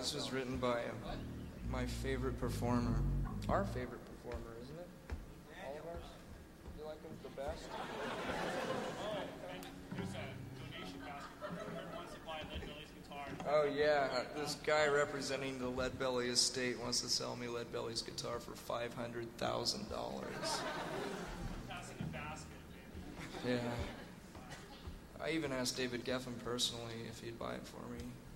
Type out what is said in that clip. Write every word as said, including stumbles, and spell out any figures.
This was written by uh, my favorite performer. Our favorite performer, isn't it? All of ours? You like him the best? Oh, and there's a donation basket for whoever wants to buy Lead Belly's guitar. Oh, yeah. This guy representing the Lead Belly estate wants to sell me Lead Belly's guitar for five hundred thousand dollars. Passing a basket, Yeah. I even asked David Geffen personally if he'd buy it for me.